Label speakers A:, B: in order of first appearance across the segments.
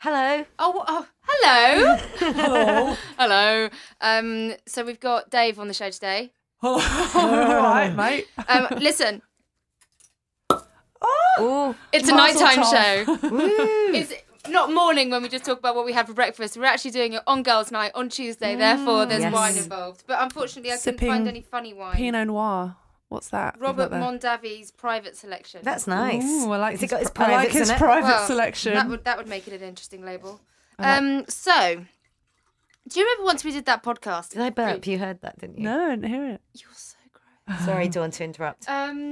A: Hello.
B: Hello.
C: Hello.
B: Hello. So we've got Dave on the show today.
C: All right, mate.
B: Listen,
A: Oh,
B: it's a
C: Mazel
B: nighttime
C: tov.
B: show. It's not morning when we just talk about what we had for breakfast. We're actually doing it on Girls' Night on Tuesday. Therefore, there's
A: Yes.
B: wine involved. But unfortunately, I couldn't
C: Sipping
B: find any funny wine.
C: Pinot Noir. What's that?
B: Robert Mondavi's private selection.
A: that's nice.
C: Ooh, I like
A: Has he
C: his,
A: got his
C: I like
A: privates
C: his
A: in it?
C: private
B: Well,
C: selection.
B: That would make it an interesting label.
C: I
B: So, do you remember once we did that podcast?
A: Did I burp? You heard that, didn't you?
C: No, I didn't hear it.
B: You're so gross.
A: Sorry, Dawn, to interrupt.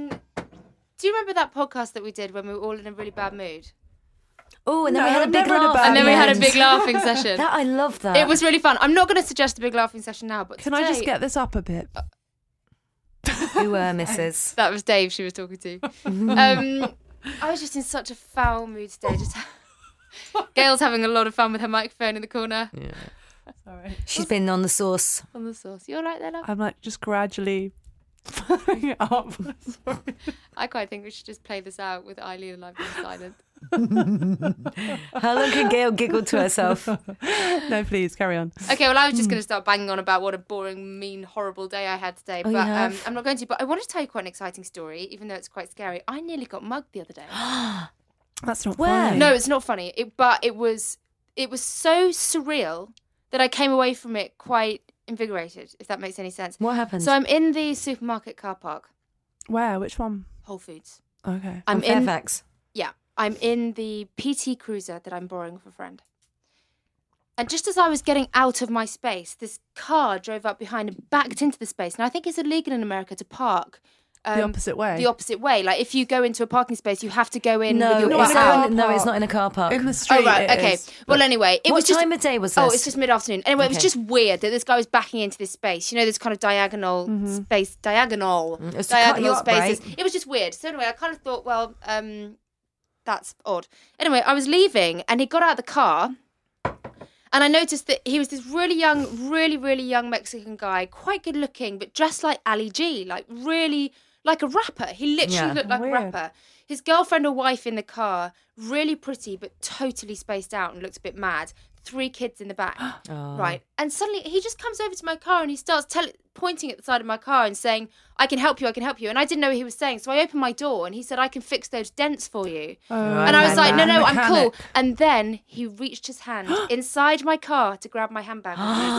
B: Do you remember that podcast that we did when we were all in a really bad mood?
A: Oh, and then
C: No,
A: we had a
C: I'm
A: big
C: never in a
A: laugh.
C: bad
A: at
B: And then
A: the
B: we had a
A: end.
B: big laughing session.
A: That I love that.
B: It was really fun. I'm not going to suggest a big laughing session now, but
C: Can I just
B: today-
C: get this up a bit?
A: Who were Mrs.
B: That was Dave she was talking to. I was just in such a foul mood today. Just Gail's having a lot of fun with her microphone in the corner
C: Sorry.
A: She's been on the sauce.
B: on the sauce. You all right there, love?
C: I'm like just gradually filling it up. Sorry.
B: I quite think we should just play this out with Eileen and I've been silent.
A: How long can Gail giggle to herself?
C: No, please carry on.
B: Okay, well, I was just going to start banging on about what a boring, mean, horrible day I had today,
A: Oh,
B: but
A: you have?
B: I'm not going to. But I wanted to tell you quite an exciting story, even though it's quite scary. I nearly got mugged the other day.
C: That's not
A: Where?
C: funny.
B: No, it's not funny. But it was so surreal that I came away from it quite invigorated, if that makes any sense.
A: What happened?
B: So I'm in the supermarket car park,
C: Where? Which one?
B: Whole Foods.
C: Okay.
B: I'm
A: on
B: in.
A: Fairfax.
B: Yeah, I'm in the PT Cruiser that I'm borrowing for a friend. And just as I was getting out of my space, this car drove up behind and backed into the space. Now, I think it's illegal in America to park
C: The opposite way.
B: the opposite way. Like, if you go into a parking space, you have to go in
A: No,
B: with your
A: it's
B: butt out.
A: not, no, it's not in a car park.
C: in the street.
B: Oh, right,
C: it
B: okay.
C: is,
B: Well,
C: but-
B: anyway, it
A: What
B: was just...
A: time of day was this?
B: Oh, it's just mid-afternoon. Anyway, it was
A: Okay.
B: just weird that this guy was backing into this space. You know, this kind of diagonal space, diagonal
A: It's to cut you up,
B: spaces.
A: right?
B: It was just weird. So anyway, I kind of thought, well, that's odd. Anyway, I was leaving, and he got out of the car, and I noticed that he was this really young Mexican guy, quite good looking, but dressed like Ali G, like really like a rapper. He literally
A: Yeah.
B: looked like
C: Weird.
B: a rapper. His girlfriend or wife in the car, really pretty, but totally spaced out and looked a bit mad. 3 kids in the back.
A: Oh.
B: Right. And suddenly he just comes over to my car and he starts pointing at the side of my car and saying, I can help you. And I didn't know what he was saying. So I opened my door and he said, I can fix those dents for you. And I was like, no, I'm cool.
C: Mechanic.
B: And then he reached his hand inside my car to grab my handbag.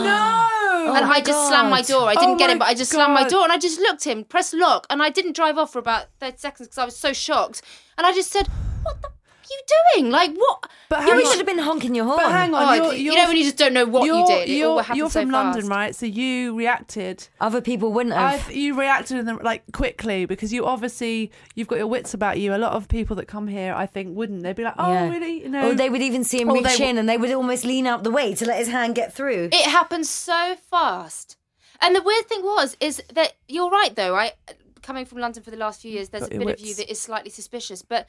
C: No!
B: And
A: my
B: I just slammed my
A: God.
B: door. I didn't
C: Oh
B: get
C: my
B: in, but I just slammed my
C: God.
B: door and I just looked at him, pressed lock, and I didn't drive off for about 30 seconds because I was so shocked. And I just said, what the f*** are you doing? Like, what?
C: But
A: You
C: hang on.
A: should have been honking your horn.
C: But hang on.
B: Oh, you know when you just don't know what you did. It all happened
C: You're
B: so
C: from
B: fast.
C: London, right? So you reacted.
A: Other people wouldn't have.
C: You reacted in the, like quickly because you've got your wits about you. A lot of people that come here, I think, wouldn't. They'd be like, "Oh,
A: Yeah.
C: really?" You know.
A: Or they would even see him
C: Or
A: reach
C: they
A: in and they would almost lean out the way to let his hand get through.
B: It happened so fast. And the weird thing is that you're right, though. Coming from London for the last few years, there's
C: Got
B: a
C: your
B: bit of you
C: wits.
B: that is slightly suspicious, but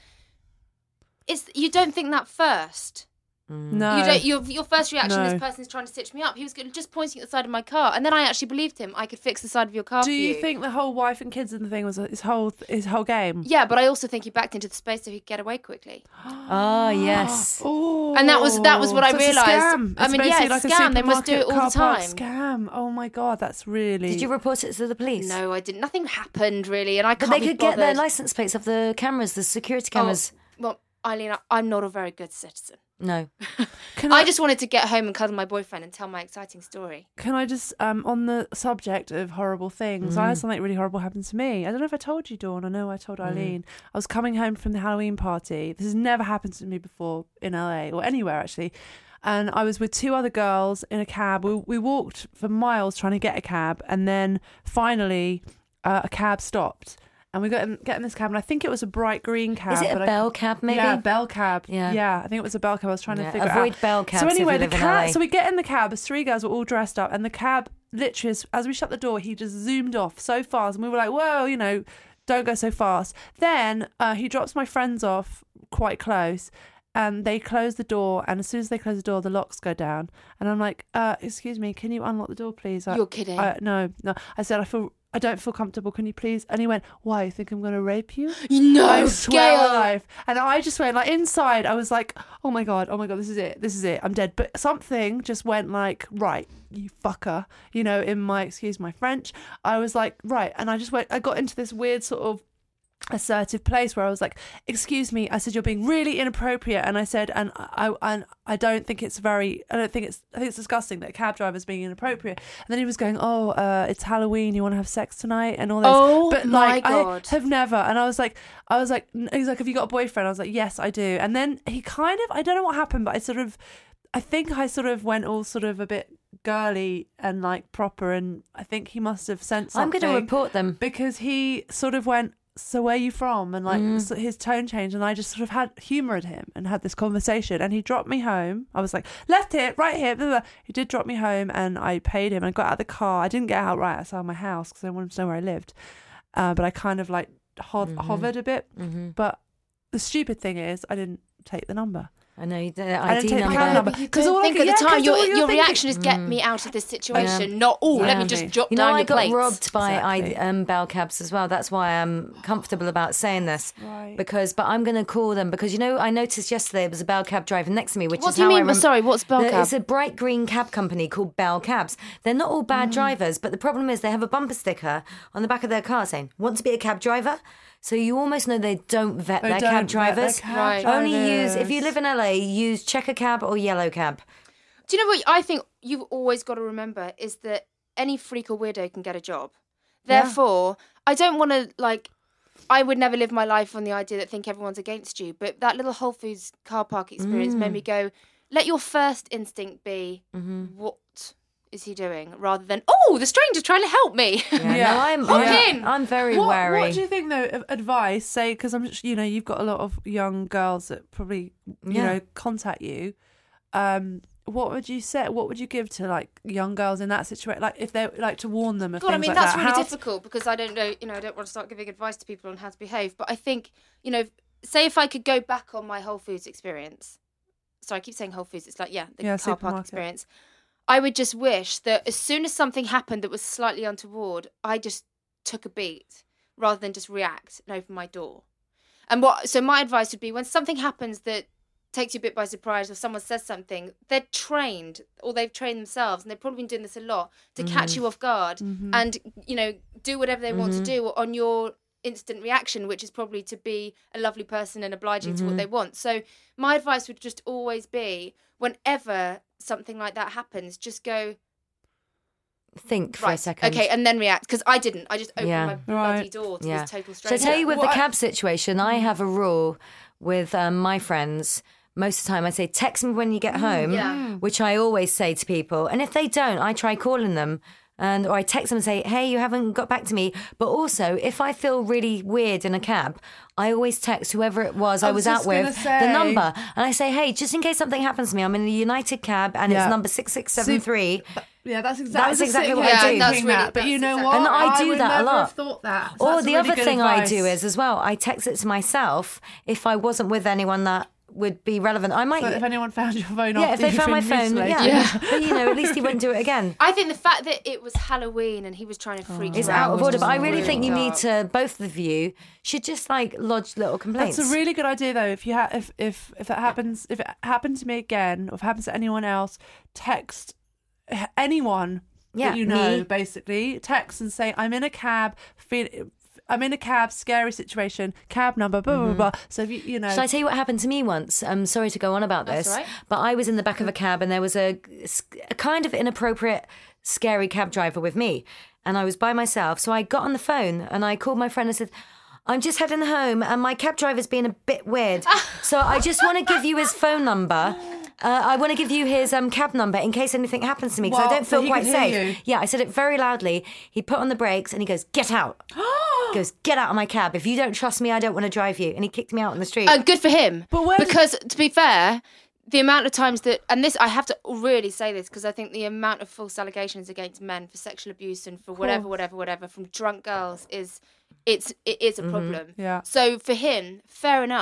B: you don't think that first.
C: no.
B: You don't. Your first reaction,
C: No.
B: this person's trying to stitch me up. He was just pointing at the side of my car, and then I actually believed him. I could fix the side of your car
C: Do
B: for
C: you think the whole wife and kids and the thing was his whole game?
B: Yeah, but I also think he backed into the space so he'd get away quickly.
A: Ah, yes.
C: Oh,
B: And that was what I
C: so it's a
B: realised.
C: scam.
B: I
C: It's
B: mean, yeah,
C: basically
B: it's
C: like
B: scam. They must do it
C: supermarket
B: all the
C: car park
B: time.
C: Scam. Oh my god, that's really.
A: Did you report it to the police?
B: No, I didn't. Nothing happened really, and I
A: But
B: can't
A: they
B: be
A: could get their
B: bothered.
A: license plates of the cameras, the security
B: Oh,
A: cameras.
B: well, Eileen, I'm not a very good citizen.
A: No.
B: I just wanted to get home and cuddle my boyfriend and tell my exciting story.
C: Can I just, on the subject of horrible things, I had something really horrible happen to me. I don't know if I told you, Dawn. I know I told Eileen. I was coming home from the Halloween party. This has never happened to me before in LA or anywhere actually. And I was with 2 other girls in a cab. We walked for miles trying to get a cab, and then finally a cab stopped. And we get in this cab, and I think it was a bright green cab.
A: Is it a
C: but
A: bell cab, maybe?
C: Yeah, bell cab.
A: Yeah.
C: I think it was a bell cab. I was trying to
A: Yeah,
C: figure
A: avoid
C: it out.
A: bell cabs
C: So
A: if
C: anyway,
A: you
C: the
A: live in
C: cab.
A: LA.
C: So we get in the cab. As 3 girls were all dressed up, and the cab literally, as we shut the door, he just zoomed off so fast, and we were like, "Whoa, don't go so fast." Then he drops my friends off quite close. And they close the door, and as soon as they close the door, the locks go down. And I'm like, excuse me, can you unlock the door, please?
B: You're kidding.
C: No. I said, I feel I don't feel comfortable. Can you please? And he went, why? You think I'm going to rape you?
B: No,
C: I swear
B: Gail.
C: on life. And I just went like inside. I was like, oh my god, this is it. I'm dead. But something just went like, right, you fucker. You know, in my, excuse my French, I was like, right. And I got into this weird sort of assertive place where I was like, excuse me, I said, you're being really inappropriate. And I said, and I don't think it's I think it's disgusting that a cab driver's being inappropriate. And then he was going, it's Halloween, you want to have sex tonight and all this.
B: Oh,
C: but
B: my
C: like,
B: God.
C: I have never. And I was like, he's like, have you got a boyfriend? I was like, yes, I do. And then he kind of, I don't know what happened, but I think I sort of went all sort of a bit girly and like proper. And I think he must have sent something.
A: I'm going to report them.
C: Because he sort of went, so where are you from? And like so his tone changed, and I just sort of had humoured him and had this conversation, and he dropped me home. I was like, left here, right here, blah, blah. He did drop me home, and I paid him, and I got out of the car. I didn't get out right outside my house because I wanted to know where I lived, but I kind of like hovered a bit. But the stupid thing is I didn't take the number.
A: I know, the
C: I didn't
A: ID
C: take the
A: number.
C: cam number.
B: But you
C: 'Cause
B: don't
C: all I
B: think
C: could-
B: at the
C: yeah,
B: time
C: 'cause all
B: your
C: you're
B: reaction is get me out of this situation,
A: Yeah.
B: not let me
C: Exactly.
B: just drop
A: You know,
B: down
A: I
B: your
A: got
B: plates.
A: robbed by
C: Exactly.
A: bell cabs as well. That's why I'm comfortable about saying this.
C: Right.
A: But I'm going to call them because, you know, I noticed yesterday there was a bell cab driving next to me, which
B: What
A: is
B: do you
A: how
B: mean? Sorry, what's Bell Cab?
A: It's a bright green cab company called Bell Cabs. They're not all bad drivers, but the problem is they have a bumper sticker on the back of their car saying, want to be a cab driver? So you almost know they don't vet
C: They
A: their
C: don't
A: cab
C: vet
A: drivers.
C: their cab
B: Right.
A: Only use, if
C: drivers.
A: you live in LA, use checker cab or yellow cab.
B: Do you know what I think you've always got to remember is that any freak or weirdo can get a job. Therefore, I don't want to I would never live my life on the idea that think everyone's against you. But that little Whole Foods car park experience made me go, let your first instinct be, what is he doing? Rather than, the stranger's trying to help me.
C: Yeah.
A: No,
B: Hook in.
A: I'm very
C: What
A: wary.
C: do you think though of advice? Say, because I'm just, you've got a lot of young girls that probably contact you. What would you say? What would you give to like young girls in that situation? Like if they like to warn them of
B: God, I
C: things
B: mean,
C: like
B: that's
C: that.
B: really
C: How-
B: difficult because I don't know, I don't want to start giving advice to people on how to behave. But I think, say if I could go back on my Whole Foods experience. Sorry, I keep saying Whole Foods. It's like, the car park
C: supermarket.
B: experience. I would just wish that as soon as something happened that was slightly untoward, I just took a beat rather than just react and open my door. So my advice would be when something happens that takes you a bit by surprise or someone says something, they're trained or they've trained themselves and they've probably been doing this a lot to catch you off guard and, do whatever they want to do on your instant reaction, which is probably to be a lovely person and obliging to what they want. So my advice would just always be whenever something like that happens, just go,
A: Think for a
B: right,
A: second.
B: okay, and then react. Because I didn't. I just opened
A: Yeah.
B: my bloody
C: Right.
B: door to
A: Yeah.
B: this total
A: So I
B: stranger.
A: tell you with
C: Well,
A: the
C: I-
A: cab situation, I have a rule with my friends. Most of the time I say, text me when you get home,
B: Yeah.
A: which I always say to people. And if they don't, I try calling them. Or I text them and say, hey, you haven't got back to me. But also, if I feel really weird in a cab, I always text whoever it was I was out
C: just gonna
A: with
C: say-
A: the number. And I say, hey, just in case something happens to me, I'm in the United cab and
C: Yeah.
A: it's number 6673.
C: Yeah, that's
A: That's
C: exactly
A: exactly
C: what
A: what I
C: I
A: do.
B: That's
C: do.
B: really-
C: But you know
B: that's
C: what?
A: And I do
C: would
A: that a
C: never
A: lot.
C: have thought that. So
A: Or
C: that's
A: the
C: really
A: other
C: good
A: thing I
C: advice.
A: do is as well, I text it to myself if I wasn't with anyone that would be relevant. I might,
C: So if anyone found your phone
A: yeah,
C: after
A: if they
C: you've
A: found my
C: been
A: phone,
C: mutilated.
A: yeah. But at least he wouldn't do it again.
B: I think the fact that it was Halloween and he was trying to freak
A: It's
B: you
A: out of
B: was
A: order, but I
B: just
A: really think you need
B: dark.
A: to, both of you should just lodge little complaints.
C: That's a really good idea, though. If you if it happens, if it happened to me again, or if it happens to anyone else, text anyone that you know.
A: me.
C: Basically, text and say, "I'm in a cab. I'm in a cab. Scary situation. Cab number. Blah blah blah." So if you know,
A: Shall I tell you what happened to me once? I'm sorry to go on about
B: That's
A: this,
B: all right.
A: but I was in the back of a cab and there was a kind of inappropriate, scary cab driver with me. And I was by myself. So I got on the phone and I called my friend and said, I'm just heading home and my cab driver's being a bit weird. So I just want to give you his phone number. I want to give you his cab number in case anything happens to me because I
C: Well,
A: don't
C: so
A: feel
C: he
A: quite
C: could hear
A: safe.
C: you.
A: Yeah, I said it very loudly. He put on the brakes and he goes, get out. He goes, get out of my cab. If you don't trust me, I don't want to drive you. And he kicked me out on the street.
B: Good for him.
C: But where did-
B: because to be fair, the amount of times that, and this I have to really say this because I think the amount of false allegations against men for sexual abuse and for whatever from drunk girls it is a problem.
C: Yeah.
B: So for him, fair enough.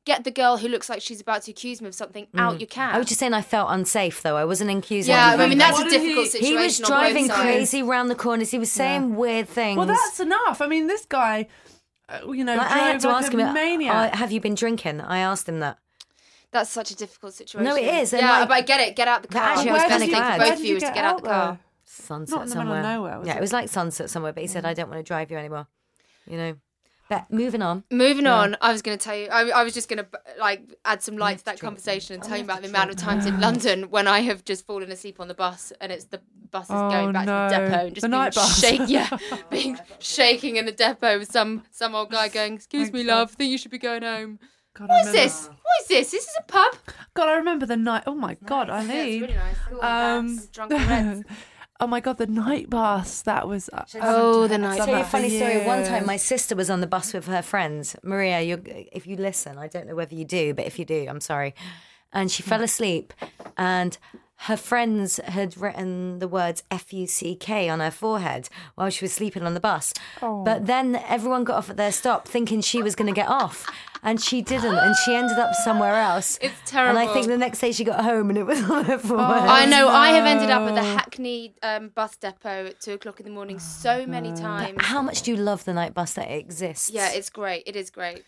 B: get the girl who looks like she's about to accuse me of something out your cab.
A: I was just saying I felt unsafe, though. I wasn't accusing
B: Yeah,
A: anybody.
B: I mean, that's a
C: What did
B: difficult
C: he-
B: situation.
A: He was
B: on
A: driving
B: both sides.
A: crazy round the corners. He was saying weird things.
C: Well, that's enough. I mean, this guy,
A: Like, I had to
C: drove
A: ask
C: like a
A: him,
C: maniac.
A: have you been drinking? I asked him that.
B: That's such a difficult situation.
A: No, it is, and
B: Yeah,
A: like-
B: but I get it. Get out the car.
A: actually, I was
B: Where
A: kinda
B: did you think
A: glad.
B: for
C: Where
B: both
C: did
B: of you was to get out the car.
A: Sunset
C: Not in the middle
A: somewhere.
C: of nowhere, was
A: Yeah,
C: it?
A: it was like sunset somewhere, but he said, I don't want to drive you anymore. You know. But moving on.
B: Moving on, I was going to tell you. I was just going to like add some light to that conversation and tell you about the amount of times in London when I have just fallen asleep on the bus and it's the bus is going back to the depot and just
C: The
B: being
C: night bus.
B: being shaking in the depot with some old guy going, "Excuse me, love, think you should be going home."
C: God, I
B: What is
C: remember-
B: this? What is this? This is a pub.
C: God, I remember the night. Oh my God,
B: Yeah, it's
C: Eileen.
B: really nice. Drunken Reds.
C: Oh my God, the night bus. That was.
B: Oh, the night
A: I'll tell you a
B: bus.
A: funny story. One time,
C: Years.
A: my sister was on the bus with her friends. Maria, if you listen, I don't know whether you do, but if you do, I'm sorry. And she fell asleep, and her friends had written the words F-U-C-K on her forehead while she was sleeping on the bus. But then everyone got off at their stop thinking she was going to get off. And she didn't, and she ended up somewhere else.
B: It's terrible.
A: And I think the next day she got home and it was on her forehead.
B: I know. I have ended up at
C: no.
B: the Hackney bus depot at 2:00 in the morning so many times.
A: How much do you love the night bus that it exists?
B: Yeah, it's great. It is great.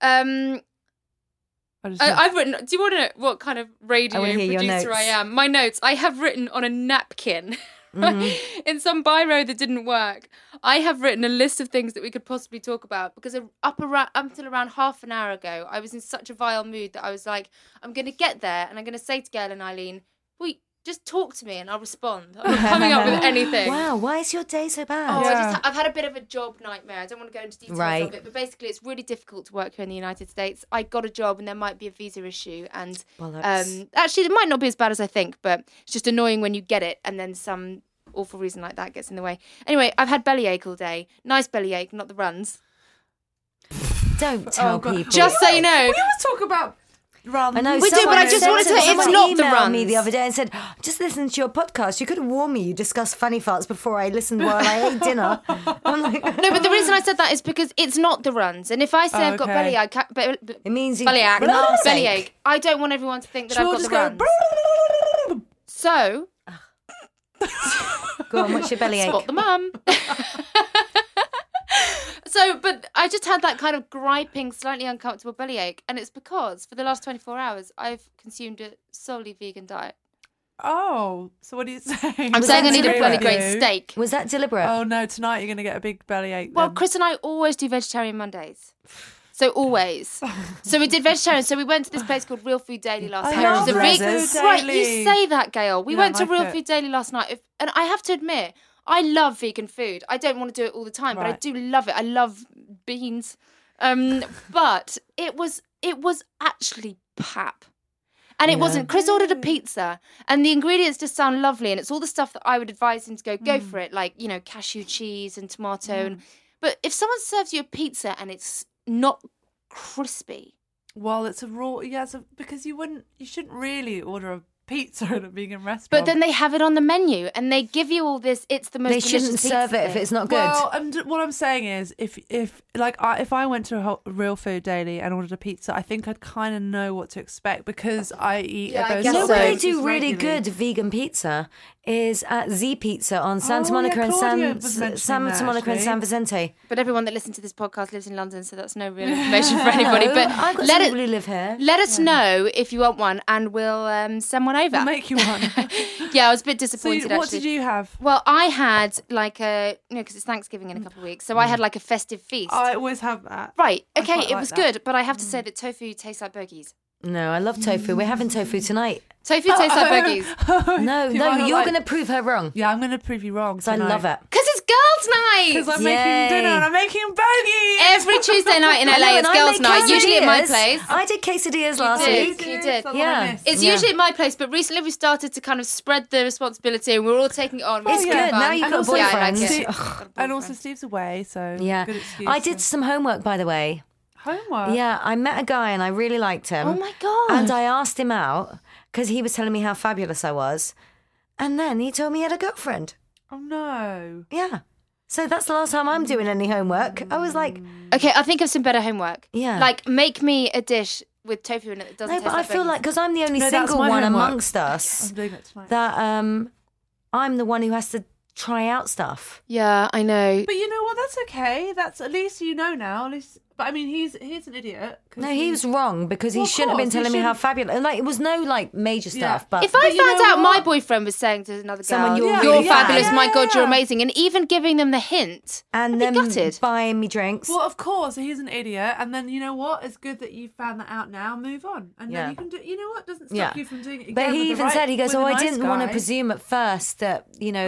C: I just-
B: I've written. Do you want to know what kind of radio
A: I wanna hear your
B: producer I
A: notes.
B: am? My notes I have written on a napkin.
A: Mm-hmm.
B: In some biro that didn't work, I have written a list of things that we could possibly talk about because up until around half an hour ago, I was in such a vile mood that I was like, I'm going to get there and I'm going to say to Gail and Eileen, "Wait, just talk to me and I'll respond. I'm not coming up with anything."
A: Wow, why is your day so bad?
B: Oh,
C: Yeah.
B: I've had a bit of a job nightmare. I don't want to go into details
A: Right.
B: of it, but basically it's really difficult to work here in the United States. I got a job and there might be a visa issue, and
A: Bollocks.
B: actually it might not be as bad as I think, but it's just annoying when you get it and then some awful reason like that gets in the way. Anyway, I've had bellyache all day. Nice bellyache, not the runs.
A: Don't tell
C: God.
A: people.
B: Just so you know.
C: We always talk about.
A: I know.
B: We do, but I just wanted to say it's not the
A: emailed me
B: runs.
A: the other day and said, "Just listen to your podcast. You could have warned me. You discussed funny farts before I listened while I ate dinner." I'm like,
B: No, but the reason I said that is because it's not the runs. And if I say I've got
C: Okay.
B: bellyache,
A: it means you
B: bellyache, I don't want everyone to think that
C: Should
B: I've
C: we
B: got
C: all
B: the
C: just
B: runs. So,
A: Go on, what's your bellyache?
B: spot the mum. So, but I just had that kind of griping, slightly uncomfortable bellyache, and it's because for the last 24 hours I've consumed a solely vegan diet.
C: Oh, so what are you saying?
B: I'm saying I need a
A: deliberate?
B: bloody great steak.
A: Was that deliberate?
C: Oh no, tonight you're going to get a big bellyache.
B: Well,
C: then.
B: Chris and I always do vegetarian Mondays. So always. So we did vegetarian. So we went to this place called Real Food Daily last
C: I
B: night.
C: love
B: It was a
A: Real
B: vegan-
A: Food
B: Right, you
C: Daily.
B: say that, Gail. We
C: You
B: went to
C: don't like
B: Real
C: it?
B: Food Daily last night, and I have to admit, I love vegan food. I don't want to do it all the time, but I
C: Right.
B: do love it. I love beans, but it was actually pap. And it wasn't. Chris ordered a pizza, and the ingredients just sound lovely, and it's all the stuff that I would advise him to go for it, like cashew cheese and tomato. And but if someone serves you a pizza and it's not crispy,
C: Well, it's a raw. Yeah, because you shouldn't really order a pizza at a vegan restaurant.
B: but then they have it on the menu, and they give you all this. It's the most.
A: They shouldn't
B: delicious
A: serve
B: pizza
A: it if
B: thing.
A: it's not good.
C: Well, what I'm saying is, if I went to a Real Food Daily and ordered a pizza, I think I'd kind of know what to expect because I eat
B: Yeah,
C: at
B: I
C: those.
B: guess
A: You know
B: so.
A: where they
C: places
A: do really
C: regularly.
A: good vegan pizza is at Z Pizza on Santa
C: Oh,
A: Monica
C: yeah,
A: and
C: Claudia was mentioning
A: Santa
C: that,
A: Monica and
C: actually.
A: San Vicente.
B: But everyone that listens to this podcast lives in London, so that's no real information for anybody. But
A: I've got
B: let
A: some
B: it.
A: people who live here.
B: Let us know if you want one, and we'll send one over.
C: I'll make you one.
B: Yeah, I was a bit
C: So,
B: disappointed.
C: what
B: actually.
C: did you have?
B: Well, I had like because it's Thanksgiving in a couple of weeks, so I had like a festive feast.
C: I always have that.
B: Right,
C: I
B: okay,
C: quite
B: it
C: like
B: was
C: that.
B: good, but I have to say that tofu tastes like bogies.
A: No, I love tofu. We're having tofu tonight.
B: Tofu tastes like bogies.
A: No,
C: See,
A: no,
C: I don't
A: you're
C: like-
A: going to prove her wrong.
C: Yeah, I'm going to prove you wrong.
A: So I love it.
B: Because it's girls' night!
C: Because I'm
A: Yay.
C: making dinner and I'm making bogies.
B: Every Tuesday night in
A: I know,
B: LA,
A: and
B: it's
A: I
B: girls'
A: make
B: night, usually at my
A: quesadillas.
B: place.
A: I did quesadillas last
B: did.
A: week.
B: You did.
A: Yeah.
B: It's
A: Yeah.
B: usually at my place, but recently we started to kind of spread the responsibility and we're all taking it on.
A: It's
B: It's
A: good.
B: really fun.
A: Now you've
C: And
A: got
C: also-
B: Yeah, I like
A: boyfriends.
B: it.
C: Ugh.
B: Got a
C: And also
B: boyfriend.
C: Steve's away, so
A: Yeah.
C: good excuse.
A: I did some homework, by the way.
C: homework.
A: Yeah, I met a guy and I really liked him.
B: Oh my God.
A: And I asked him out because he was telling me how fabulous I was. And then he told me he had a girlfriend.
C: Oh no.
A: Yeah. So that's the last time I'm doing any homework. I was like,
B: Okay, I'll think of some better homework.
A: Yeah.
B: Like, make me a dish with tofu in it that doesn't
A: No,
B: taste
A: but I
B: like
A: feel
B: bones.
A: like because I'm the only
C: No, that's
A: single
C: my
A: one
C: homework.
A: amongst us
C: I'm doing it tonight.
A: that I'm the one who has to try out stuff.
B: Yeah, I know.
C: But you know what? That's okay. That's at least you know now. At least, but I mean, he's an idiot. 'Cause
A: No, he was wrong because he
C: Well, of
A: shouldn't have been
C: course, he
A: telling me how
C: shouldn't.
A: fabulous. And like, it was no like major stuff,
C: Yeah.
A: but
B: If I
C: But you
B: found
C: know
B: out my
C: what?
B: boyfriend was saying to another girl,
A: Someone you're
B: you're
A: really
B: fabulous,
A: bad.
B: my
C: Yeah,
B: God, you're
C: yeah.
B: amazing, and even giving them the hint,
A: and
B: I'd be
A: then
B: gutted.
A: buying me drinks.
C: Well, of course, he's an idiot. And then you know what? It's good that you found that out now. Move on, and
A: Yeah.
C: then you can do. You know what? Doesn't stop
A: Yeah.
C: you from doing it again.
A: But he
C: with the
A: even
C: right-
A: said, he goes,
C: with
A: "Oh,
C: a
A: I
C: nice
A: didn't want to
C: guy."
A: presume at first that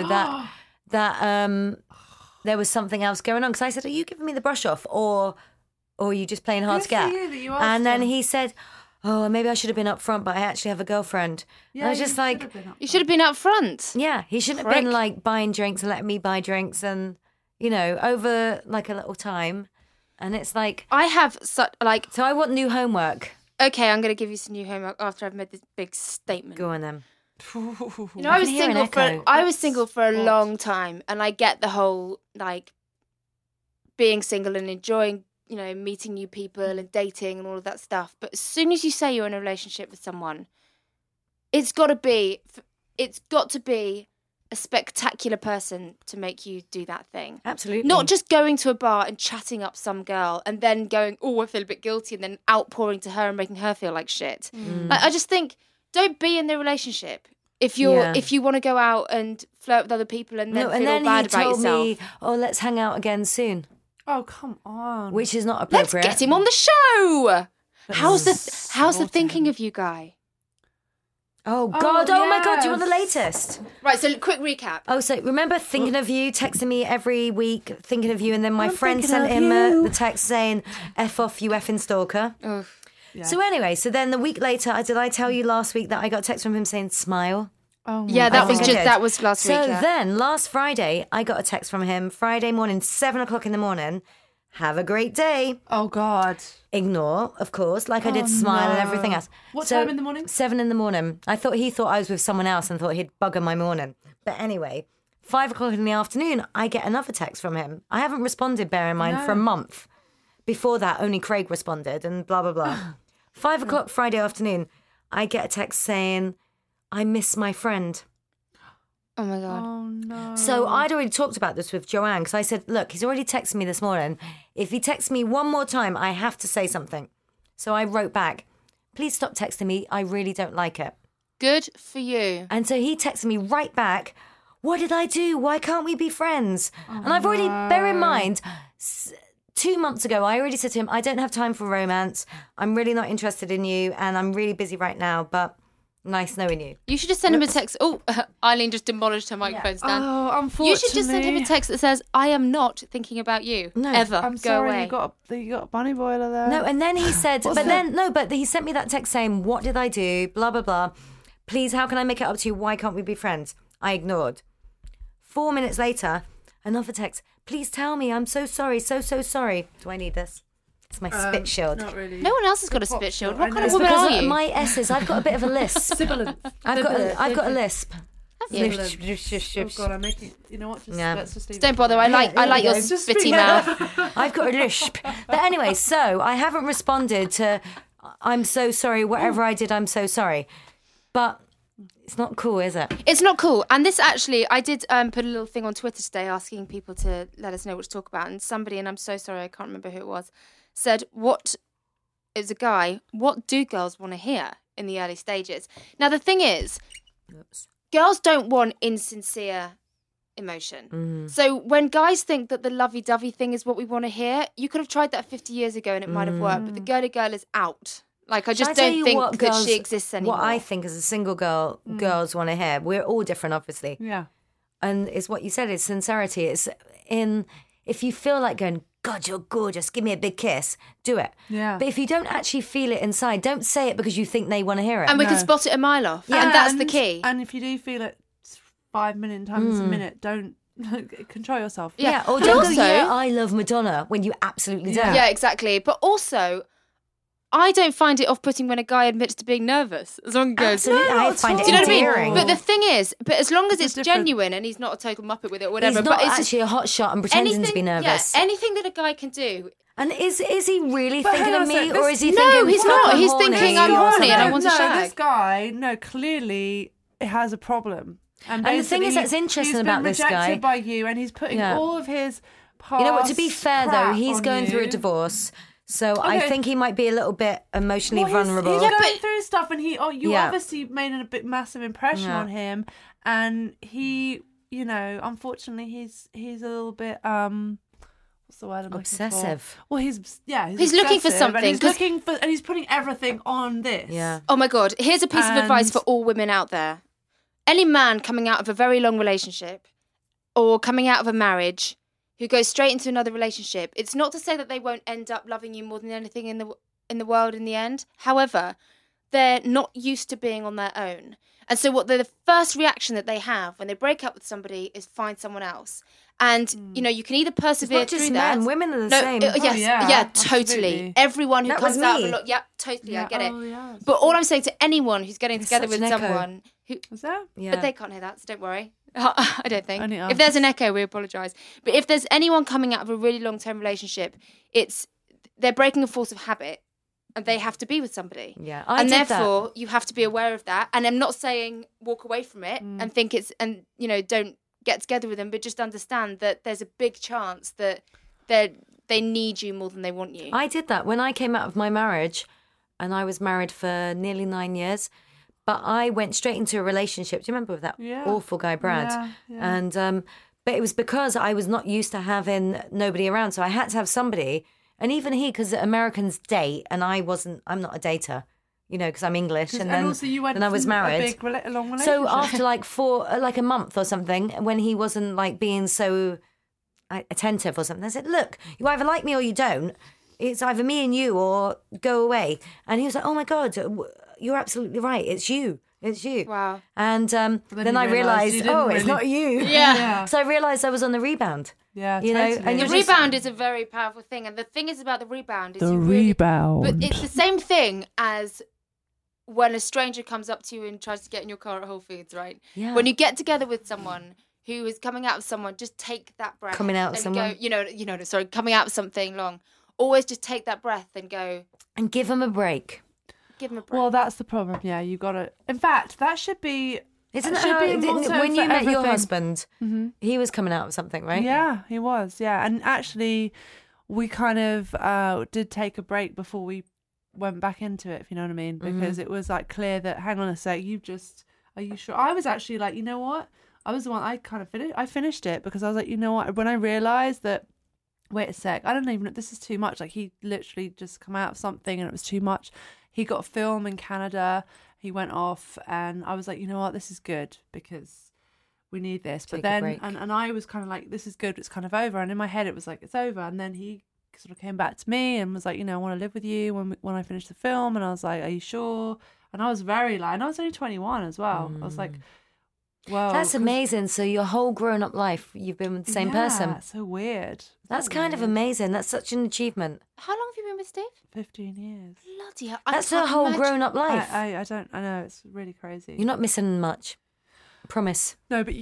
A: that there was something else going on." Because I said, "Are you giving me the brush off, or are you just playing hard
C: Good
A: to get?"
C: for you that you asked
A: And then
C: him.
A: he said, "Oh, maybe I should have been up front, but I actually have a girlfriend." And I was
C: you
A: just
C: should
A: like,
C: have been up
B: You
C: front.
B: should have been up front.
A: "Yeah, he shouldn't have been
B: Prick.
A: like buying drinks and letting me buy drinks, and over like a little time." And it's like,
B: I have such like.
A: so I want new homework.
B: Okay, I'm going to give you some new homework after I've made this big statement.
A: Go on then.
B: You know, I was
A: can hear an
B: single for
A: echo.
B: I was single for a
C: What?
B: long time, and I get the whole like being single and enjoying, meeting new people and dating and all of that stuff. But as soon as you say you're in a relationship with someone, it's got to be a spectacular person to make you do that thing.
A: Absolutely.
B: Not just going to a bar and chatting up some girl and then going, oh, I feel a bit guilty, and then outpouring to her and making her feel like shit. Like, I just think, don't be in the relationship if
A: Yeah.
B: you want to go out and flirt with other people and then
A: No,
B: feel
A: and then
B: all bad
A: he
B: about
A: told
B: yourself.
A: me, "Oh, let's hang out again soon,"
C: Oh, come on.
A: which is not
B: Let's
A: appropriate.
B: get him on the show. How's the
C: slaughter
B: thinking
C: him.
B: of you, guy?
A: Oh God! Oh, my God! Do you want the
C: yes.
A: latest?
B: Right, so quick recap.
A: Oh, so remember thinking of you, texting me every week, thinking of you, and then my
C: I'm
A: friend
C: thinking
A: sent
C: of
A: him
C: you.
A: the text saying "F off, you effing stalker."
B: Ugh.
C: Yeah.
A: So anyway, so then the week later, did I tell you last week that I got a text from him saying "smile"?
C: Oh my
B: Yeah, that
C: God.
B: was
A: think I did.
B: that was last
A: So
B: week. Yeah.
A: then last Friday, I got a text from him Friday morning, 7:00 in the morning. Have a great day.
C: Oh God.
A: Ignore, of course, like I did smile and everything else.
C: What
A: So,
C: time in the morning?
A: 7 in the morning. He thought I was with someone else and thought he'd bugger my morning. But anyway, 5:00 in the afternoon, I get another text from him. I haven't responded, bear in mind, for a month. Before that, only Craig responded and blah, blah, blah. 5:00 Friday afternoon, I get a text saying, "I miss my friend."
B: Oh my god.
C: Oh no.
A: So I'd already talked about this with Joanne because I said, "Look, he's already texted me this morning. If he texts me one more time, I have to say something." So I wrote back, "Please stop texting me. I really don't like it."
B: Good for you.
A: And so he texted me right back, "What did I do? Why can't we be friends?" And I've already, bear in mind, 2 months ago, I already said to him, "I don't have time for romance. I'm really not interested in you and I'm really busy right now, but nice knowing you."
B: You should just send him a text. Oh, Eileen just demolished her microphone stand.
C: Oh, unfortunately.
B: You should just send him a text that says, "I am not thinking about you
A: No,
B: ever.
C: I'm
B: Go
C: sorry,
B: away."
C: you got a bunny boiler there.
A: No, and then he said,
C: What's
A: but
C: that?
A: he sent me that text saying, "What did I do? Blah, blah, blah. Please, how can I make it up to you? Why can't we be friends?" I ignored. 4 minutes later, another text. "Please tell me. I'm so sorry. So sorry." Do I need this? It's my spit shield.
C: Not really.
B: No one else has got a spit shield. What
C: I
B: kind
C: know.
B: of woman
A: Because
B: are you?
A: my S's, I've got a bit of a lisp.
C: Sibilant.
A: I've got a lisp.
B: you?
C: Oh God, I'm making. You know what? Just,
A: Yeah.
C: Let's just leave
B: Don't
C: it.
B: bother. I like
A: there
B: your
A: you go.
C: Just
B: spitty
C: speak
B: mouth.
A: I've got a lisp. But anyway, so I haven't responded to "I'm so sorry. Whatever I did, I'm so sorry." But it's not cool, is it?
B: It's not cool. And this actually, I did put a little thing on Twitter today asking people to let us know what to talk about. And somebody, and I'm so sorry, I can't remember who it was, said, it was a guy, what do girls want to hear in the early stages? Now, the thing is, girls don't want insincere emotion. So when guys think that the lovey-dovey thing is what we want to hear, you could have tried that 50 years ago and it might have worked. But the girly girl is out. Like, I
A: Shall
B: just
A: tell
B: don't
A: you
B: think
A: what
B: that
A: girls-
B: she exists anymore.
A: What I think as a single girl, girls want to hear. We're all different, obviously.
C: Yeah.
A: And it's what you said, it's sincerity. It's if you feel like going, "God, you're gorgeous, give me a big kiss," do it.
C: Yeah.
A: But if you don't actually feel it inside, don't say it because you think they want to hear it.
B: And we can
C: No.
B: spot it a mile off. And that's the key.
C: And if you do feel it 5 million times a minute, don't control yourself.
A: yeah, or
B: And
A: don't
B: also-
A: go, "Yeah, I love Madonna," when you absolutely don't.
C: Yeah.
B: Yeah, exactly. But also, I don't find it off-putting when a guy admits to being nervous. As long as he goes,
A: Absolutely, I
C: not at
A: find
C: all.
A: it
B: do you know what I mean?
A: endearing.
B: But the thing is, as long as it's
C: different.
B: genuine and he's not a total muppet with it or whatever.
A: He's not
B: but it's
A: actually a hot shot and pretending to be nervous.
B: Yeah, anything that a guy can do.
A: And is he really
C: But
A: thinking
C: hang
A: of
C: on a
A: me,
C: sec,
A: or
C: this-
A: is he
B: No,
A: thinking?
B: he's
A: "Fuck,
B: not.
A: I'm
B: He's
A: horny,"
B: thinking,
A: or
B: "I'm horny
A: something?
B: and I want to shag.
C: This guy, clearly has a problem.
A: And the thing is that's interesting
C: he's
A: about
C: been
A: this guy-
C: rejected by you, and he's putting
A: Yeah.
C: all of his past
A: You know what? To be fair, though,
C: crap
A: he's
C: on
A: going through a
C: you.
A: divorce, so I
C: Okay.
A: think he might be a little bit emotionally
C: Well,
A: vulnerable.
C: He's going through stuff, and you
A: Yeah.
C: obviously made a bit massive impression
A: Yeah.
C: on him, and he, unfortunately, he's a little bit what's the word I'm looking for?
A: Obsessive.
C: Well, he's
B: looking for
C: obsessive,
B: something,
C: and he's
B: 'cause-
C: looking for, and he's putting everything on this.
A: Yeah.
B: Oh my God, here's a piece of advice
C: And-
B: for all women out there. Any man coming out of a very long relationship or coming out of a marriage who goes straight into another relationship, it's not to say that they won't end up loving you more than anything in the world in the end. However, they're not used to being on their own. And so the first reaction that they have when they break up with somebody is find someone else. And, you can either
A: It's
B: persevere
A: not just
B: through
A: men;
B: that.
A: women are the
B: No,
A: same.
B: yes,
C: yeah,
B: totally.
C: absolutely.
B: Everyone who
A: That was
B: comes out of
A: me.
B: a lot, totally, I get it.
C: Oh, yeah.
B: But all I'm saying to anyone who's getting
A: There's
B: together
A: such
B: with
A: an echo.
B: someone who,
C: Was that?
A: Yeah.
B: but they can't hear that, so don't worry. I don't think.
C: Only
B: If there's
C: us.
B: an echo, we apologise. But if there's anyone coming out of a really long-term relationship, they're breaking a force of habit, and they have to be with somebody.
A: Yeah, I
B: and
A: did that.
B: therefore you have to be aware of that. And I'm not saying walk away from it and think don't get together with them, but just understand that there's a big chance that they need you more than they want you.
A: I did that when I came out of my marriage, and I was married for nearly 9 years. But I went straight into a relationship. Do you remember with that
C: Yeah.
A: awful guy, Brad?
C: Yeah.
A: And but it was because I was not used to having nobody around, so I had to have somebody. And even he, because Americans date, and I'm not a dater, because I'm English, and then
C: also you went
A: then I was
C: from
A: married.
C: a big long relationship.
A: So after like a month or something, when he wasn't like being so attentive or something, I said, "Look, you either like me or you don't. It's either me and you, or go away." And he was like, "Oh my God, you're absolutely right. It's you. It's you."
B: Wow.
A: And then
C: you
A: I
C: realised
A: realised,
C: you didn't
A: oh, it's
C: really-
A: not you.
B: Yeah.
A: So I realised I was on the rebound.
C: Yeah,
A: You know,
C: totally.
A: and
B: The
A: you're just-
B: rebound is a very powerful thing. And the thing is about the rebound is
C: The
B: you really,
C: rebound.
B: But it's the same thing as when a stranger comes up to you and tries to get in your car at Whole Foods, right?
A: Yeah.
B: When you get together with someone who is coming out of someone, just take that breath.
A: Coming out of
B: and
A: someone?
B: go, coming out of something long. Always just take that breath and go,
A: And give him a break.
B: give him a breath.
C: Well, that's the problem. Yeah, you got to. In fact, that should be.
A: Isn't
C: it
A: that
C: should
A: how
C: be a motto
A: when
C: for
A: you met your
C: everything.
A: husband, he was coming out of something, right?
C: Yeah, he was. Yeah, and actually, we kind of did take a break before we went back into it. If you know what I mean, because it was like clear that hang on a sec, are you sure? I was actually like, you know what? I was the one. I kind of finished. I finished it because I was like, you know what? When I realised that. Wait a sec, I don't even know, this is too much. Like, he literally just come out of something and it was too much. He got a film in Canada, he went off, and I was like, you know what, this is good because we need this.
A: Take a
C: But then,
A: break.
C: and I was kind of like, this is good, it's kind of over. And in my head, it was like, it's over. And then he sort of came back to me and was like, I want to live with you when I finish the film. And I was like, are you sure? And I was very like, and I was only 21 as well. I was like, well,
A: That's amazing. So your whole grown-up life, you've been with the same person.
C: It's so weird.
A: That's kind of amazing. That's such an achievement.
B: How long have you been with Steve?
C: 15 years.
B: Bloody hell.
A: That's
B: I
A: a
B: can't
A: whole
B: imagine.
A: grown-up life.
C: I know, it's really crazy.
A: You're not missing much. Promise.
C: No, but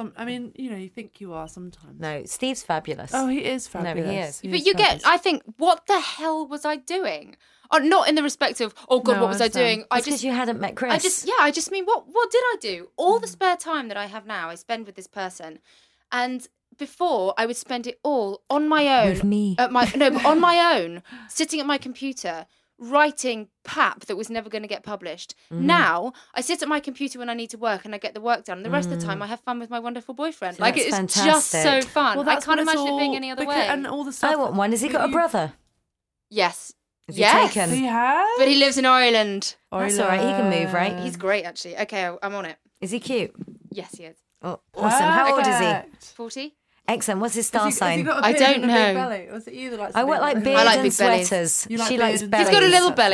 C: you think you are sometimes.
A: No, Steve's fabulous.
C: Oh, he is fabulous.
A: he is.
B: But you get, I think, what the hell was I doing? Oh, not in the respect of, oh God,
C: No,
B: what was
C: I
B: I doing?
A: It's because you hadn't met Chris.
B: I just mean, what did I do? All the spare time that I have now, I spend with this person. And before, I would spend it all on my own.
A: With me.
B: But on my own, sitting at my computer, writing pap that was never going to get published. Now, I sit at my computer when I need to work and I get the work done. And the rest of the time, I have fun with my wonderful boyfriend.
A: See,
B: like,
A: that's
B: it's just so
A: fantastic.
B: fun. I can't
C: what it's
B: imagine it being
C: all-
B: any other
C: because-
B: way.
C: And all the stuff.
A: I want one. Has he got a brother?
B: Yes.
A: Is he
B: Yes.
A: taken?
C: He has.
B: But he lives in Ireland.
A: That's all right. He can move, right?
B: He's great, actually. Okay, I'm on it.
A: Is he cute?
B: Yes, he is.
A: Oh, awesome. How old is he?
C: Perfect.
B: 40?
A: Excellent. What's his star
C: Has he
A: sign?
C: got a
B: I
C: beard
B: don't
C: and a big
B: know.
C: belly? Or is it you that likes
A: I
C: the
A: want
C: big
A: like
C: belly?
A: beards
B: I like
A: and
B: big bellies.
A: sweaters.
C: You like
A: She
C: beard
A: likes
C: and
A: bellies.
B: He's got a little
C: That's it.
B: belly.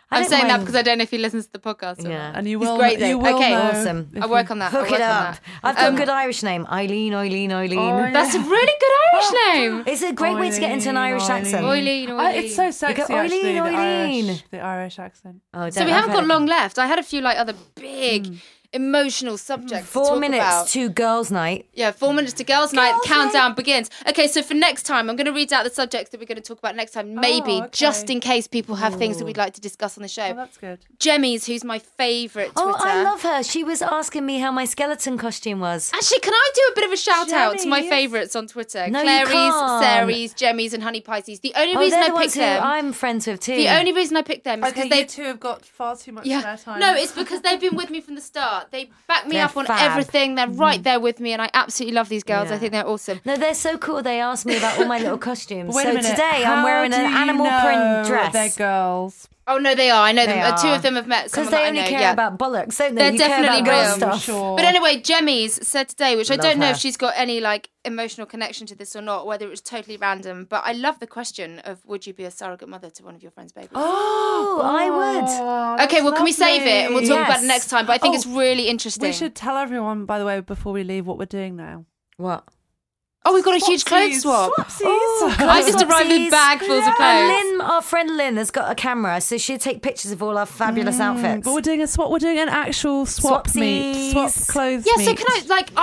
B: I'm
A: don't
B: saying that
A: mind-
B: because I don't know if he listens to the podcast. Or
A: Yeah.
B: not.
C: And you
B: He's
C: will.
B: great, though.
C: You will
B: Okay.
C: know
A: Awesome.
C: if
B: I'll
C: you-
B: work on that.
A: Hook
B: I'll work
A: it
B: on
A: up.
B: that.
A: I've got a good Irish name. Eileen.
C: Oh,
B: That's a really good Irish name.
A: It's a great way to get into an Irish accent.
B: Eileen.
C: It's so sexy,
A: go,
C: actually,
A: Eileen.
C: the Irish accent.
A: Oh,
B: So we haven't got long left. I had a few like other big emotional subjects. to
A: 4
B: talk
A: minutes
B: about.
A: to girls' night.
B: Yeah, 4 minutes to girls' night. Countdown begins. Okay, so for next time, I'm going to read out the subjects that we're going to talk about next time. Maybe
C: okay.
B: just in case people have things that we'd like to discuss on the show.
C: Oh, that's good.
B: Jemmy's, who's my favourite Twitter.
A: Oh, I love her. She was asking me how my skeleton costume was.
B: Actually, can I do a bit of a shout out to my
C: Jemmy's?
B: favourites on Twitter?
A: No, you
B: Clary's,
A: can't.
B: Sary's, Jemmy's, and Honey Pisces. The only
A: Oh,
B: reason
A: they're
B: I
A: the ones
B: picked
A: who
B: them.
A: I'm friends with too.
B: The only reason I picked them is
C: Okay,
B: because
C: you
B: they.
C: two have got far too much
B: Yeah,
C: spare time.
B: no, it's because they've been with me from the start. They back me
A: They're
B: up on
A: fab.
B: everything. They're right there with me, and I absolutely love these girls. I
A: Yeah.
B: think they're awesome.
A: No, they're so cool. They asked me about all my little costumes.
C: Wait
A: so
C: a minute.
A: today I'm
C: How
A: wearing
C: do
A: an
C: you
A: animal
C: know
A: print dress.
C: They're girls.
B: Oh no, they are. I know them.
A: They
B: Two
A: are.
B: of them have met
A: Because
B: someone
A: they
B: that I
A: only
B: know.
A: care
B: Yeah.
A: about bollocks, don't they?
B: They're
A: You care
B: definitely
A: about girl
B: real.
A: stuff.
C: Sure.
B: But anyway, Jemmy's said today, which I
A: Love
B: don't know
A: her.
B: if she's got any like emotional connection to this or not, whether it was totally random. But I love the question of would you be a surrogate mother to one of your friends' babies?
A: Oh, I would.
C: Oh,
B: Okay, well, can we
C: that's
B: save it and we'll talk about it
A: Yes.
B: next time? But I think
C: Oh,
B: it's really interesting.
C: We should tell everyone, by the way, before we leave, what we're doing now.
A: What?
B: Oh, we've got a huge clothes swap.
C: Swapsies.
A: Oh,
B: I just arrived with
A: Swapsies.
B: bagfuls of clothes.
A: And Lynn, our friend Lynn, has got a camera, so she'll take pictures of all our fabulous outfits.
C: But we're doing a swap. We're doing an actual swap meet, swap
A: Swapsies.
C: clothes.
B: Yeah, so
C: meet.
B: can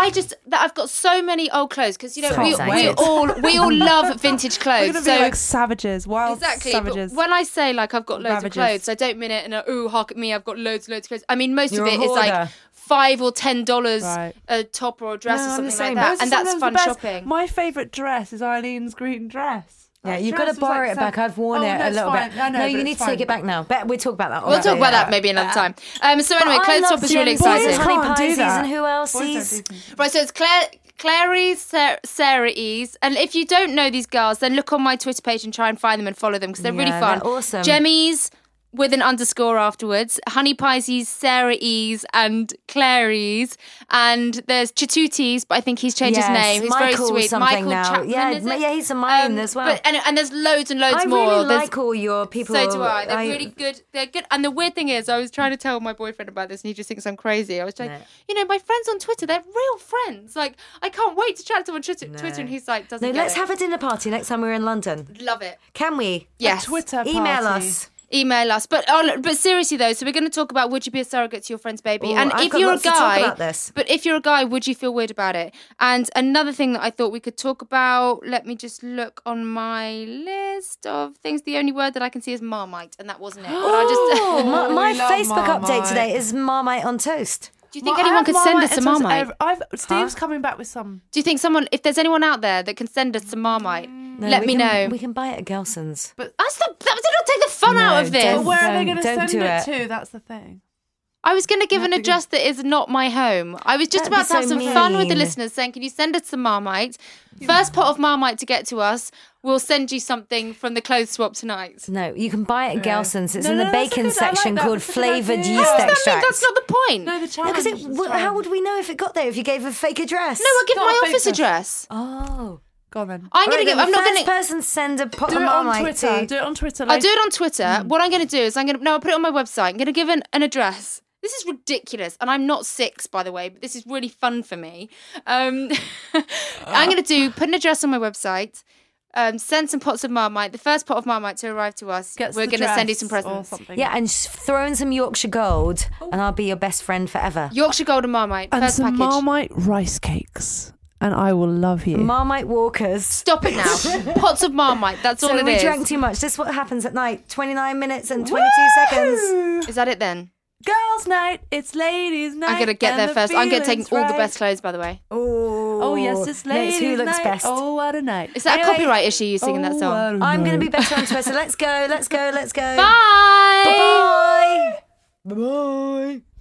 B: I've got so many old clothes because you know
A: So
B: we
A: excited.
B: all love vintage
C: We're
B: clothes.
C: gonna be
B: So
C: like savages, wild
B: exactly.
C: savages.
B: But when I say like I've got loads
C: Ravages.
B: of clothes, I don't mean it in a ooh hark at me. I've got loads of clothes. I mean most
A: You're
B: of
A: a
B: it is like
A: hoarder.
B: $5 or $10
C: Right.
B: a top or a dress
A: No,
B: or
A: I'm
B: something
A: the same.
B: like that,
C: Those
B: and
C: are
B: that's
C: sometimes
B: fun
C: the best.
B: shopping.
C: My favourite dress is Eileen's green dress.
A: Yeah,
C: That
A: you've got
C: dress
A: to
C: was
A: borrow
C: like
A: it back. I've worn
C: Oh,
A: it
C: no,
A: a
C: it's
A: little
C: fine.
A: bit.
C: I know,
A: no,
C: but
A: you
C: it's
A: need to
C: fine.
A: take it back now. We'll talk about that.
B: We'll talk about that maybe another time. So anyway,
A: I
B: clothes
A: love
B: swap is really
A: Jen
B: exciting.
A: Boys, Honey
C: Can't do
A: Pisces,
C: that.
A: and who else?
C: Boys don't do
B: Right, so it's Clary's, Sary's, and if you don't know these girls, then look on my Twitter page and try and find them and follow them because they're really
A: Yeah,
B: fun.
A: they're awesome.
B: Jemmy's with an underscore afterwards, Honey Pisces, Sary's, and Clary's, and there's Chatuti's, but I think he's changed his name. He's
A: Michael
B: very sweet.
A: something
B: Michael
A: now.
B: Chapman,
A: yeah,
B: is it?
A: yeah, he's a mine as well.
B: And there's loads and loads
A: I
B: more.
A: really
B: There's-
A: like all your people.
B: so do I. They're really good. They're good. And the weird thing is, I was trying to tell my boyfriend about this, and he just thinks I'm crazy. I was like,
A: No.
B: you know, my friends on Twitter, they're real friends. Like, I can't wait to chat to them on Twitter, and he's like, doesn't
A: No,
B: get
A: let's
B: it.
A: have a dinner party next time we're in London.
B: Love it.
A: Can we?
B: Yes.
C: Twitter
A: Email
C: party.
A: us.
B: Email us. But seriously though, so we're going to talk about would you be a surrogate to your friend's baby?
A: Ooh,
B: and
A: I've
B: if
A: got
B: you're a
A: lots to talk
B: guy,
A: about this.
B: but if you're a guy, would you feel weird about it? And another thing that I thought we could talk about, let me just look on my list of things. The only word that I can see is Marmite, and that wasn't it. But I just
A: Oh, my
C: we love
A: Facebook update
C: Marmite.
A: today is Marmite on toast.
B: Do you think
C: Well, I
B: anyone
C: have
B: could send
C: Marmite
B: us some
C: and
B: Marmite?
C: Steve's coming back with some.
B: Do you think if there's anyone out there that can send us some Marmite,
A: No,
B: let
A: we
B: me
A: can-
B: know.
A: We can buy it at Gelson's.
B: That did not take the fun out of this.
A: don't.
C: But where are they going to
A: don't
C: send
A: do
C: it
A: it.
C: to? That's the thing.
B: I was going to give an
C: That'd be
B: address that is not my home. I was just
A: That'd
B: about
A: be
B: to have
A: so
B: some fun with the
A: mean.
B: listeners saying, can you send us some Marmite? First pot of Marmite to get to us, we'll send you something from the clothes swap tonight.
A: No, you can buy it at Gelson's. It's
C: No,
A: in the
C: no, that's
A: bacon
C: a good- I like
A: section
C: that.
A: called
C: That's a good
A: flavoured
C: idea.
A: yeast
C: How does that mean?
A: extract.
B: That's not the point.
C: No, the challenge.
A: Because
C: is
A: how would we know if it got there if you gave a fake address?
B: No, I'll give
C: Not
B: my
C: a fake
B: office
C: address.
B: address.
A: Oh.
C: Go on then.
B: I'm going to
A: Alright,
B: give. I'm not going
A: first
B: to.
A: person send a pot
C: Do
A: of
C: it on
A: Marmite
C: Twitter.
A: to...
C: Do it on Twitter.
B: I'll do it on Twitter. What I'm going to do is I'll put it on my website. I'm going to give an address. This is ridiculous, and I'm not 6, by the way, but this is really fun for me. I'm going to put an address on my website, send some pots of Marmite. The first pot of Marmite to arrive to us,
C: Gets
B: we're
C: the
B: going to send you
C: dress
B: some
C: or
B: presents.
C: something.
A: Yeah, and throw in some Yorkshire Gold, and I'll be your best friend forever.
B: Yorkshire Golden Marmite,
C: And
B: first
C: some
B: package.
C: Marmite rice cakes. And I will love you.
A: Marmite Walkers.
B: Stop it now. Pots of Marmite, that's all
A: So
B: it
A: we
B: is.
A: drank too much. This is what happens at night. 29 minutes and 22 seconds.
C: Woo!
B: Is that it then?
C: Girls' night. It's ladies' night.
B: I'm going to get
C: and
B: there
C: the
B: first. I'm going to take all
C: feeling's
B: the
C: right.
B: best clothes, by the way.
C: Oh yes, it's ladies'
A: who looks
C: night.
A: best.
C: Oh, what a night.
B: Is that
A: Anyway-
B: a copyright issue, you singing that song?
A: I'm going to be better on Twitter. Let's go, let's go, let's go.
B: Bye!
A: Bye-bye. Bye-bye.